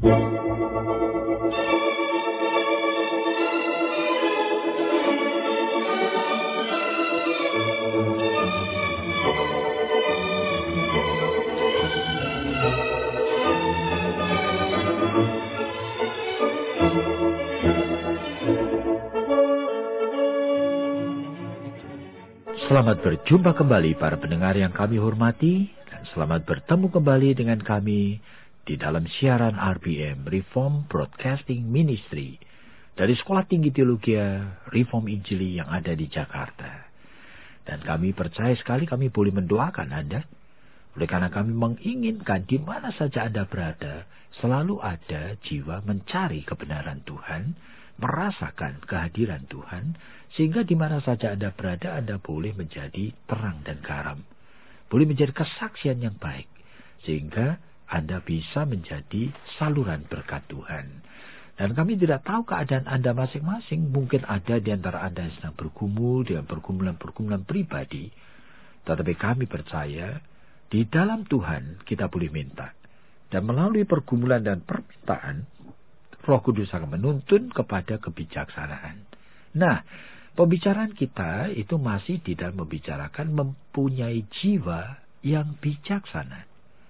Selamat berjumpa kembali para pendengar yang kami hormati, dan selamat bertemu kembali dengan kami di dalam siaran RBM, Reform Broadcasting Ministry, dari Sekolah Tinggi Teologi Reform Injili yang ada di Jakarta. Dan kami percaya sekali kami boleh mendoakan Anda, oleh karena kami menginginkan di mana saja Anda berada, selalu ada jiwa mencari kebenaran Tuhan, merasakan kehadiran Tuhan, sehingga di mana saja Anda berada, Anda boleh menjadi terang dan garam. Boleh menjadi kesaksian yang baik, sehingga Anda bisa menjadi saluran berkat Tuhan. Dan kami tidak tahu keadaan Anda masing-masing. Mungkin ada di antara Anda yang sedang bergumul dengan pergumulan-pergumulan pribadi. Tetapi kami percaya, di dalam Tuhan kita boleh minta. Dan melalui pergumulan dan permintaan, Roh Kudus akan menuntun kepada kebijaksanaan. Nah, pembicaraan kita itu masih di dalam membicarakan mempunyai jiwa yang bijaksana.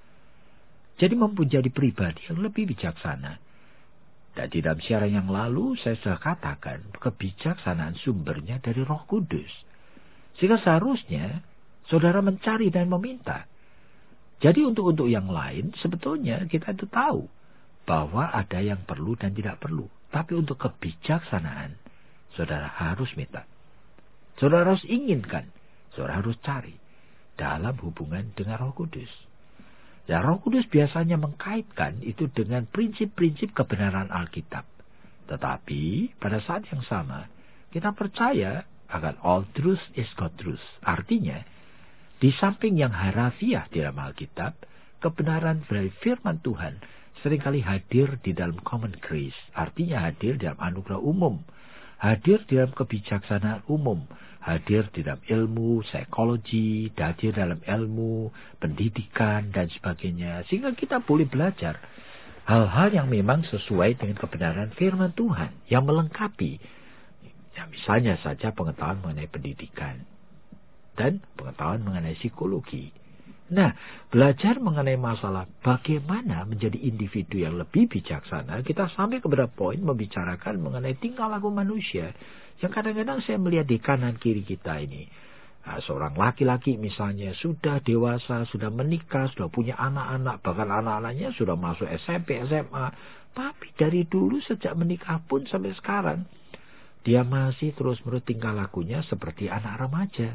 Jadi mempunyai pribadi yang lebih bijaksana. Dan di dalam siaran yang lalu saya sudah katakan kebijaksanaan sumbernya dari Roh Kudus. Sehingga seharusnya saudara mencari dan meminta. Jadi untuk yang lain sebetulnya kita itu tahu bahwa ada yang perlu dan tidak perlu. Tapi untuk kebijaksanaan, saudara harus minta. Saudara harus inginkan. Saudara harus cari. Dalam hubungan dengan Roh Kudus. Ya, Roh Kudus biasanya mengkaitkan itu dengan prinsip-prinsip kebenaran Alkitab. Tetapi pada saat yang sama, kita percaya akan all truth is God truth. Artinya, di samping yang harafiah di dalam Alkitab, kebenaran dari firman Tuhan seringkali hadir di dalam common grace, artinya hadir dalam anugerah umum, hadir di dalam kebijaksanaan umum, hadir di dalam ilmu psikologi, hadir dalam ilmu pendidikan dan sebagainya, sehingga kita boleh belajar hal-hal yang memang sesuai dengan kebenaran firman Tuhan yang melengkapi, ya misalnya saja pengetahuan mengenai pendidikan dan pengetahuan mengenai psikologi. Nah, belajar mengenai masalah bagaimana menjadi individu yang lebih bijaksana, kita sampai kepada poin membicarakan mengenai tingkah laku manusia. Yang kadang-kadang saya melihat di kanan kiri kita ini. Nah, seorang laki-laki misalnya sudah dewasa, sudah menikah, sudah punya anak-anak, bahkan anak-anaknya sudah masuk SMP, SMA. Tapi dari dulu sejak menikah pun sampai sekarang, dia masih terus-menerus tingkah lakunya seperti anak remaja.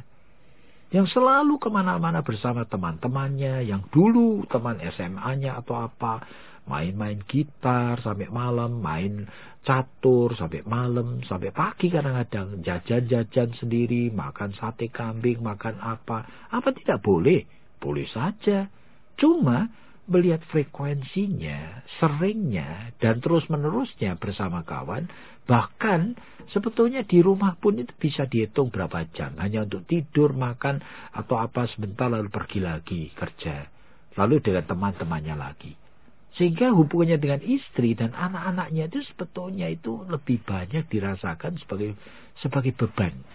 Yang selalu kemana-mana bersama teman-temannya, yang dulu teman SMA-nya atau apa, main-main gitar sampai malam, main catur sampai malam, sampai pagi kadang-kadang, jajan-jajan sendiri, makan sate kambing, makan apa tidak boleh? Boleh saja. Cuma melihat frekuensinya, seringnya, dan terus-menerusnya bersama kawan, bahkan sebetulnya di rumah pun itu bisa dihitung berapa jam. Hanya untuk tidur, makan, atau apa sebentar lalu pergi lagi kerja. Lalu dengan teman-temannya lagi. Sehingga hubungannya dengan istri dan anak-anaknya itu sebetulnya itu lebih banyak dirasakan sebagai beban.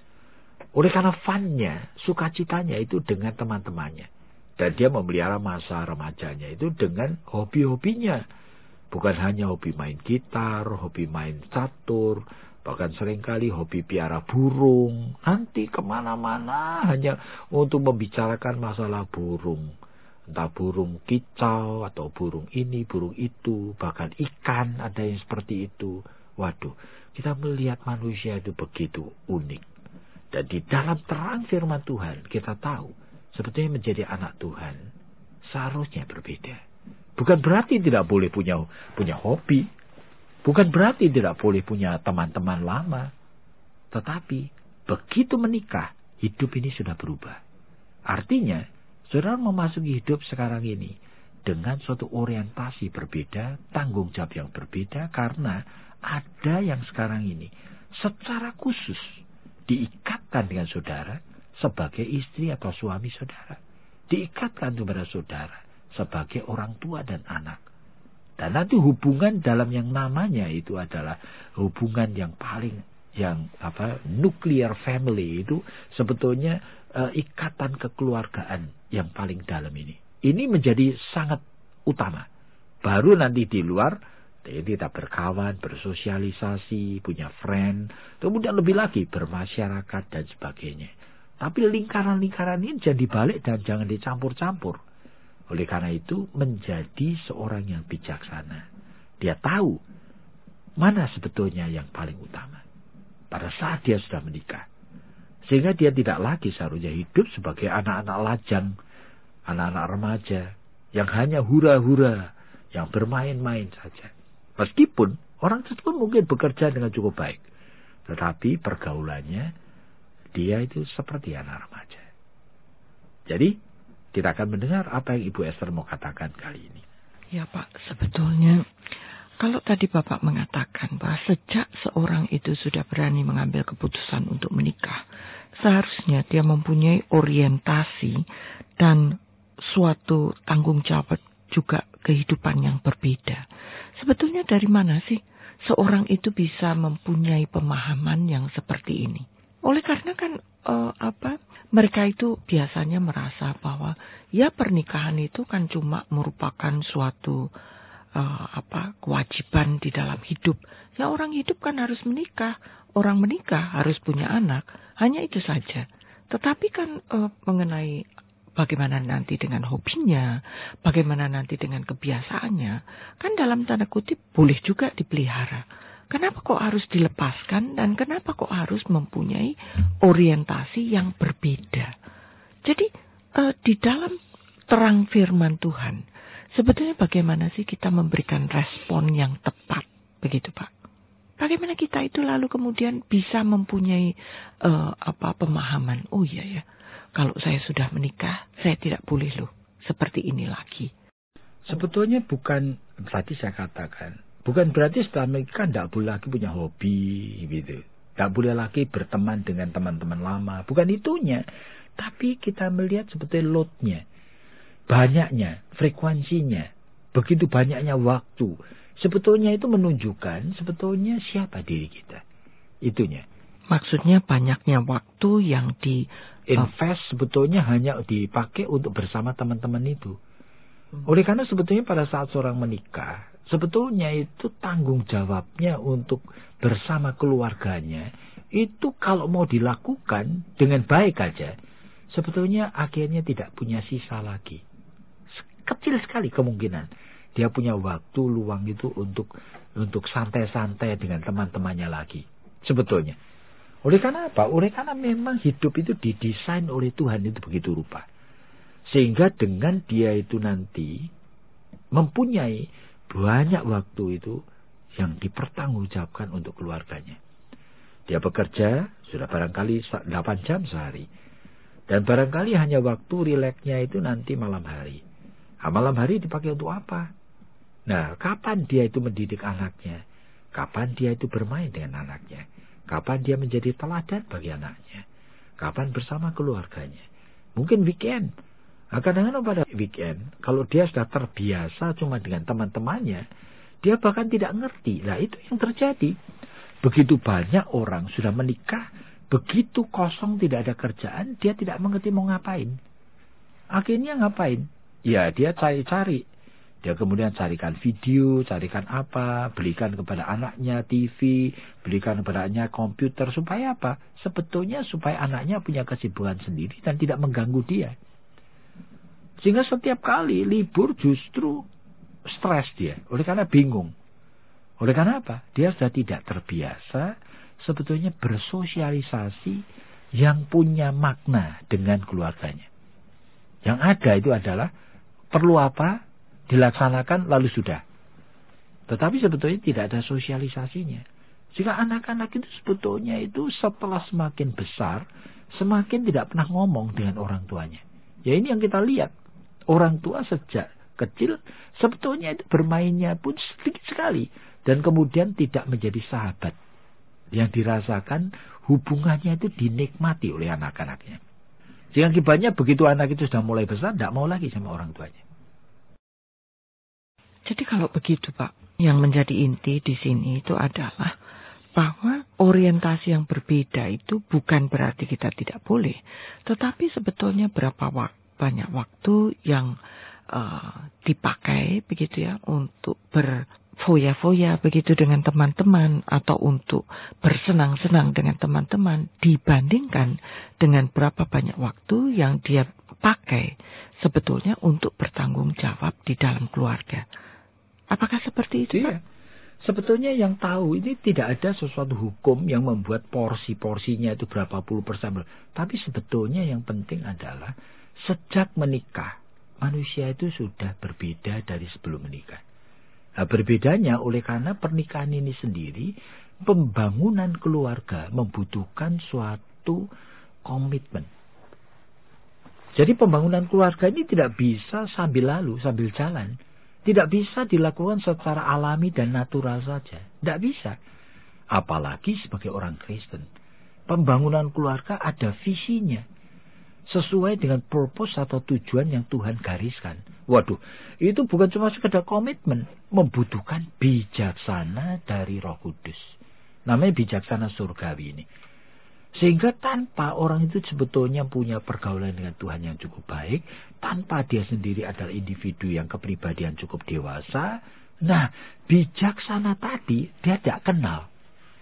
Oleh karena fun-nya, sukacitanya itu dengan teman-temannya. Dan dia memelihara masa remajanya itu dengan hobi-hobinya. Bukan hanya hobi main gitar, hobi main catur, bahkan seringkali hobi piara burung. Nanti kemana-mana hanya untuk membicarakan masalah burung. Entah burung kicau atau burung ini, burung itu, bahkan ikan ada yang seperti itu. Waduh, kita melihat manusia itu begitu unik. Dan di dalam terang firman Tuhan kita tahu, sebetulnya menjadi anak Tuhan seharusnya berbeda. Bukan berarti tidak boleh punya hobi. Bukan berarti tidak boleh punya teman-teman lama. Tetapi begitu menikah, hidup ini sudah berubah. Artinya, saudara memasuki hidup sekarang ini dengan suatu orientasi berbeda, tanggung jawab yang berbeda, karena ada yang sekarang ini secara khusus diikatkan dengan saudara sebagai istri atau suami saudara. Diikatkan kepada saudara sebagai orang tua dan anak. Dan nanti hubungan dalam yang namanya itu adalah hubungan yang paling, nuclear family itu sebetulnya ikatan kekeluargaan yang paling dalam ini. Ini menjadi sangat utama. Baru nanti di luar, kita berkawan, bersosialisasi, punya friend, kemudian lebih lagi bermasyarakat dan sebagainya. Tapi lingkaran-lingkaran ini jangan dibalik dan jangan dicampur-campur. Oleh karena itu menjadi seorang yang bijaksana. Dia tahu mana sebetulnya yang paling utama pada saat dia sudah menikah. Sehingga dia tidak lagi seharusnya hidup sebagai anak-anak lajang, anak-anak remaja yang hanya hura-hura, yang bermain-main saja. Meskipun orang tersebut mungkin bekerja dengan cukup baik, tetapi pergaulannya dia itu seperti anak remaja. Jadi kita akan mendengar apa yang Ibu Esther mau katakan kali ini. Ya Pak, sebetulnya kalau tadi Bapak mengatakan bahwa sejak seorang itu sudah berani mengambil keputusan untuk menikah, seharusnya dia mempunyai orientasi dan suatu tanggung jawab juga kehidupan yang berbeda. Sebetulnya dari mana sih seorang itu bisa mempunyai pemahaman yang seperti ini? Oleh karena kan mereka itu biasanya merasa bahwa ya pernikahan itu kan cuma merupakan suatu kewajiban di dalam hidup. Ya orang hidup kan harus menikah, orang menikah harus punya anak, hanya itu saja. Tetapi kan mengenai bagaimana nanti dengan hobinya, bagaimana nanti dengan kebiasaannya, kan dalam tanda kutip boleh juga dipelihara. Kenapa kok harus dilepaskan dan kenapa kok harus mempunyai orientasi yang berbeda? Jadi di dalam terang firman Tuhan, sebetulnya bagaimana sih kita memberikan respon yang tepat, begitu Pak? Bagaimana kita itu lalu kemudian bisa mempunyai pemahaman, oh iya ya, kalau saya sudah menikah, saya tidak boleh loh seperti ini lagi. Sebetulnya bukan, tadi saya katakan, bukan berarti setelah menikah tidak boleh lagi punya hobi, gitu. Tidak boleh lagi berteman dengan teman-teman lama. Bukan itunya. Tapi kita melihat sebetulnya loadnya. Banyaknya, frekuensinya. Begitu banyaknya waktu. Sebetulnya itu menunjukkan sebetulnya siapa diri kita. Itunya. Maksudnya banyaknya waktu yang invest sebetulnya hanya dipakai untuk bersama teman-teman itu. Oleh karena sebetulnya pada saat seorang menikah, sebetulnya itu tanggung jawabnya untuk bersama keluarganya, itu kalau mau dilakukan dengan baik aja, sebetulnya akhirnya tidak punya sisa lagi. Kecil sekali kemungkinan dia punya waktu luang itu untuk santai-santai dengan teman-temannya lagi. Sebetulnya. Oleh karena apa? Oleh karena memang hidup itu didesain oleh Tuhan itu begitu rupa. Sehingga dengan dia itu nanti mempunyai banyak waktu itu yang dipertanggungjawabkan untuk keluarganya. Dia bekerja sudah barangkali 8 jam sehari. Dan barangkali hanya waktu rileksnya itu nanti malam hari. Nah, malam hari dipakai untuk apa? Nah, kapan dia itu mendidik anaknya? Kapan dia itu bermain dengan anaknya? Kapan dia menjadi teladan bagi anaknya? Kapan bersama keluarganya? Mungkin weekend. Nah, kadang-kadang pada weekend, kalau dia sudah terbiasa cuma dengan teman-temannya, dia bahkan tidak ngerti. Nah, itu yang terjadi. Begitu banyak orang sudah menikah, begitu kosong tidak ada kerjaan, dia tidak mengerti mau ngapain. Akhirnya ngapain? Ya, dia cari-cari. Dia kemudian carikan video, carikan apa, belikan kepada anaknya TV, belikan kepada anaknya komputer. Supaya apa? Sebetulnya supaya anaknya punya kesibukan sendiri dan tidak mengganggu dia. Sehingga setiap kali libur justru stres dia. Oleh karena bingung. Oleh karena apa? Dia sudah tidak terbiasa sebetulnya bersosialisasi yang punya makna dengan keluarganya. Yang ada itu adalah perlu apa? Dilaksanakan lalu sudah. Tetapi sebetulnya tidak ada sosialisasinya. Jika anak-anak itu sebetulnya itu setelah semakin besar, semakin tidak pernah ngomong dengan orang tuanya. Ya ini yang kita lihat. Orang tua sejak kecil sebetulnya itu bermainnya pun sedikit sekali. Dan kemudian tidak menjadi sahabat. Yang dirasakan hubungannya itu dinikmati oleh anak-anaknya. Sehingga akibatnya begitu anak itu sudah mulai besar, tidak mau lagi sama orang tuanya. Jadi kalau begitu Pak, yang menjadi inti di sini itu adalah bahwa orientasi yang berbeda itu bukan berarti kita tidak boleh, tetapi sebetulnya banyak waktu yang dipakai begitu ya untuk berfoya-foya begitu dengan teman-teman atau untuk bersenang-senang dengan teman-teman dibandingkan dengan berapa banyak waktu yang dia pakai sebetulnya untuk bertanggung jawab di dalam keluarga. Apakah seperti itu, Pak? Iya. Sebetulnya yang tahu ini tidak ada sesuatu hukum yang membuat porsi-porsinya itu berapa puluh persen. Tapi sebetulnya yang penting adalah sejak menikah, manusia itu sudah berbeda dari sebelum menikah. Nah, berbedanya oleh karena pernikahan ini sendiri, pembangunan keluarga membutuhkan suatu komitmen. Jadi pembangunan keluarga ini tidak bisa sambil jalan. Tidak bisa dilakukan secara alami dan natural saja. Tidak bisa. Apalagi sebagai orang Kristen. Pembangunan keluarga ada visinya. Sesuai dengan purpose atau tujuan yang Tuhan gariskan. Waduh, itu bukan cuma sekedar komitmen. Membutuhkan bijaksana dari Roh Kudus. Namanya bijaksana surgawi ini. Sehingga tanpa orang itu sebetulnya punya pergaulan dengan Tuhan yang cukup baik, tanpa dia sendiri adalah individu yang kepribadian cukup dewasa, nah bijaksana tadi dia tidak kenal.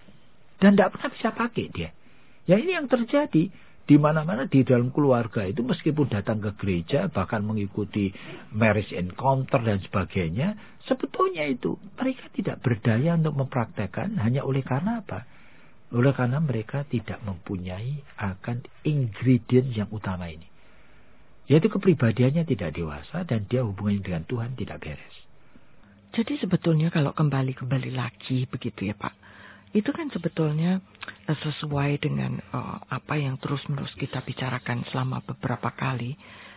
Dan tidak pernah bisa pakai dia. Ya ini yang terjadi. Di mana-mana di dalam keluarga itu meskipun datang ke gereja, bahkan mengikuti marriage encounter dan sebagainya, sebetulnya itu mereka tidak berdaya untuk mempraktekkan hanya oleh karena apa? Oleh karena mereka tidak mempunyai akan ingredient yang utama ini. Yaitu kepribadiannya tidak dewasa dan dia hubungannya dengan Tuhan tidak beres. Jadi sebetulnya kalau kembali lagi begitu ya Pak. Itu kan sebetulnya sesuai dengan apa yang terus-menerus kita bicarakan selama beberapa kali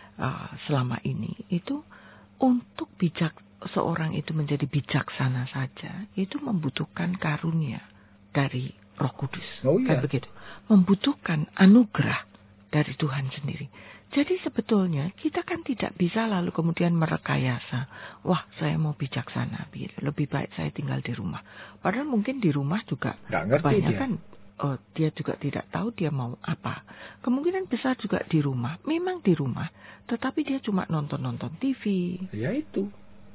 selama ini. Itu untuk seorang itu menjadi bijaksana saja. Itu membutuhkan karunia dari Roh Kudus, kan begitu. Membutuhkan anugerah dari Tuhan sendiri. Jadi sebetulnya kita kan tidak bisa lalu kemudian merekayasa. Wah, saya mau bijaksana, lebih baik saya tinggal di rumah. Padahal mungkin di rumah juga kebanyakan dia juga tidak tahu dia mau apa. Kemungkinan besar juga di rumah, memang di rumah, tetapi dia cuma nonton TV. Ya itu.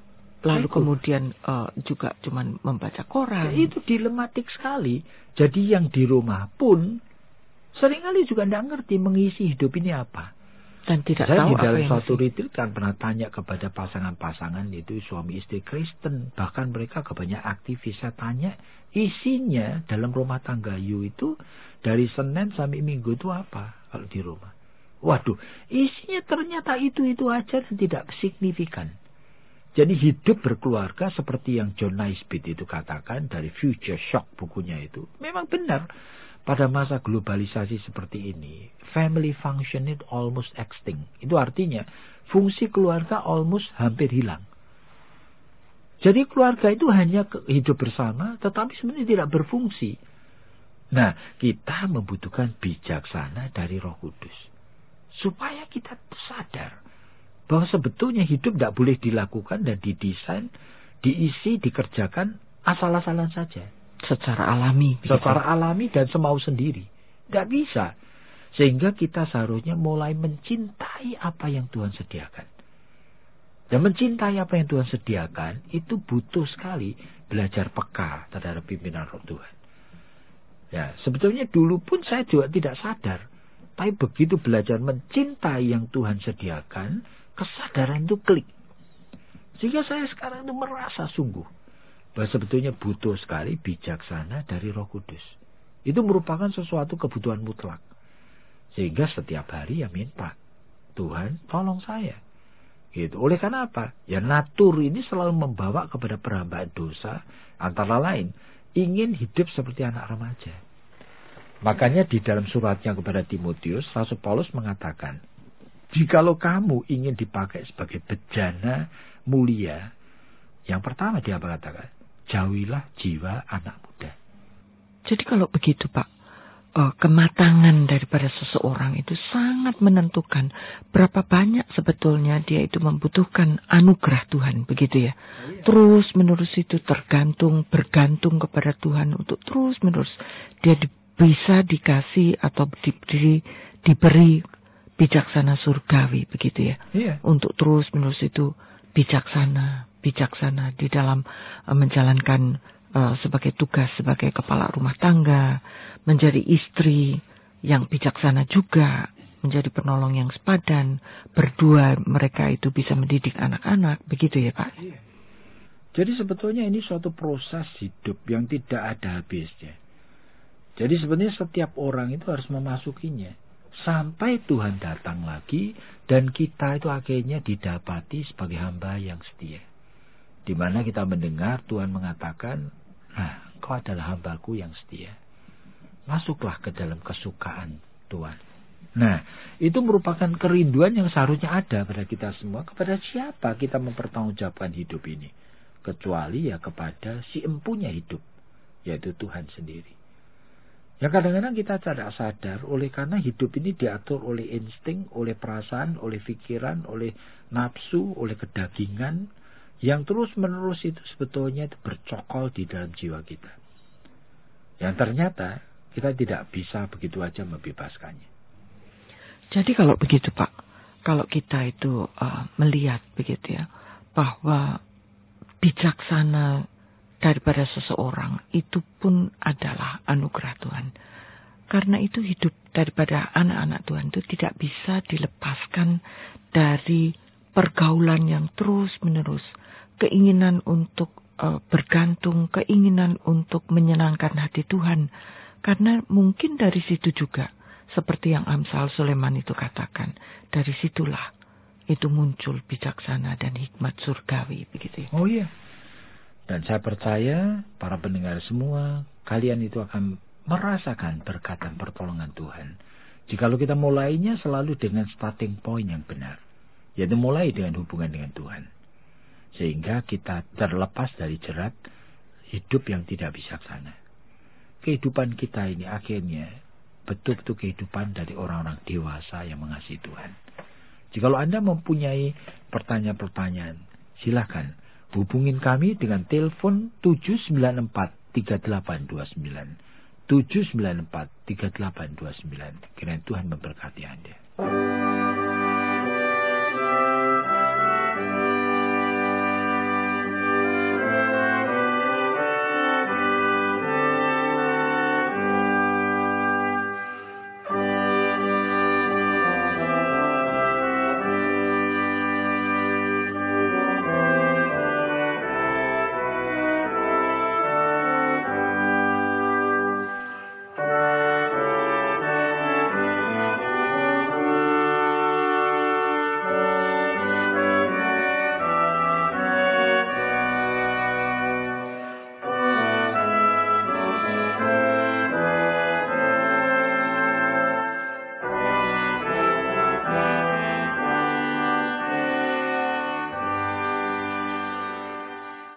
Lalu kemudian juga cuma membaca koran. Ya, itu dilematik sekali. Jadi yang di rumah pun seringkali juga tidak ngerti mengisi hidup ini apa. Dan tidak saya tahu di dalam apa yang suatu retreat kan pernah tanya kepada pasangan-pasangan itu suami istri Kristen. Bahkan mereka kebanyakan aktivis. Saya tanya isinya dalam rumah tangga you itu dari Senin sampai Minggu itu apa kalau di rumah. Waduh, isinya ternyata itu aja dan tidak signifikan. Jadi hidup berkeluarga seperti yang John Naisbitt itu katakan dari Future Shock bukunya itu. Memang benar. Pada masa globalisasi seperti ini, family function it almost extinct. Itu artinya fungsi keluarga almost hampir hilang. Jadi keluarga itu hanya hidup bersama tetapi sebenarnya tidak berfungsi. Nah, kita membutuhkan bijaksana dari Roh Kudus. Supaya kita sadar bahwa sebetulnya hidup tidak boleh dilakukan dan didesain, diisi, dikerjakan asal-asalan saja. Secara alami. Secara alami dan semau sendiri. Tidak bisa. Sehingga kita seharusnya mulai mencintai apa yang Tuhan sediakan. Dan mencintai apa yang Tuhan sediakan itu butuh sekali belajar peka terhadap pimpinan Roh Tuhan. Ya, sebetulnya dulu pun saya juga tidak sadar. Tapi begitu belajar mencintai yang Tuhan sediakan, kesadaran itu klik. Sehingga saya sekarang itu merasa sungguh bahwa sebetulnya butuh sekali bijaksana dari Roh Kudus. Itu merupakan sesuatu kebutuhan mutlak. Sehingga setiap hari ya minta, Tuhan tolong saya. Gitu. Oleh karena apa? Ya natur ini selalu membawa kepada perhambaan dosa. Antara lain, ingin hidup seperti anak remaja. Makanya di dalam suratnya kepada Timotius, Rasul Paulus mengatakan, jikalau kamu ingin dipakai sebagai bejana mulia, yang pertama dia mengatakan, jauhilah jiwa anak muda. Jadi kalau begitu Pak, kematangan daripada seseorang itu sangat menentukan berapa banyak sebetulnya dia itu membutuhkan anugerah Tuhan, begitu ya. Terus menerus itu bergantung kepada Tuhan untuk terus menerus dia bisa dikasih atau diberi bijaksana surgawi, begitu ya. Untuk terus menerus itu bijaksana di dalam menjalankan sebagai tugas sebagai kepala rumah tangga, menjadi istri yang bijaksana juga, menjadi penolong yang sepadan, berdua mereka itu bisa mendidik anak-anak, begitu ya Pak? Iya. Jadi sebetulnya ini suatu proses hidup yang tidak ada habisnya. Jadi sebenarnya setiap orang itu harus memasukinya sampai Tuhan datang lagi dan kita itu akhirnya didapati sebagai hamba yang setia. Di mana kita mendengar Tuhan mengatakan, nah, kau adalah hambaku yang setia. Masuklah ke dalam kesukaan Tuhan. Nah, itu merupakan kerinduan yang seharusnya ada pada kita semua. Kepada siapa kita mempertanggungjawabkan hidup ini? Kecuali ya kepada si empunya hidup, yaitu Tuhan sendiri. Ya kadang-kadang kita tidak sadar karena hidup ini diatur oleh insting, oleh perasaan, oleh pikiran, oleh nafsu, oleh kedagingan, yang terus-menerus itu sebetulnya itu bercokol di dalam jiwa kita. Yang ternyata kita tidak bisa begitu aja membebaskannya. Jadi kalau begitu Pak, kalau kita itu melihat begitu ya, bahwa bijaksana daripada seseorang itu pun adalah anugerah Tuhan. Karena itu hidup daripada anak-anak Tuhan itu tidak bisa dilepaskan dari pergaulan yang terus-menerus, keinginan untuk bergantung, keinginan untuk menyenangkan hati Tuhan. Karena mungkin dari situ juga, seperti yang Amsal Sulaiman itu katakan, dari situlah itu muncul bijaksana dan hikmat surgawi, begitu ya. Oh iya. Dan saya percaya para pendengar semua, kalian itu akan merasakan berkatan pertolongan Tuhan. Jikalau kita mulainya selalu dengan starting point yang benar, yaitu mulai dengan hubungan dengan Tuhan. Sehingga kita terlepas dari jerat hidup yang tidak bijaksana. Kehidupan kita ini akhirnya betul-betul kehidupan dari orang-orang dewasa yang mengasihi Tuhan. Jikalau Anda mempunyai pertanyaan-pertanyaan, silakan hubungin kami dengan telepon 794-3829. 794-3829. Kiranya Tuhan memberkati Anda.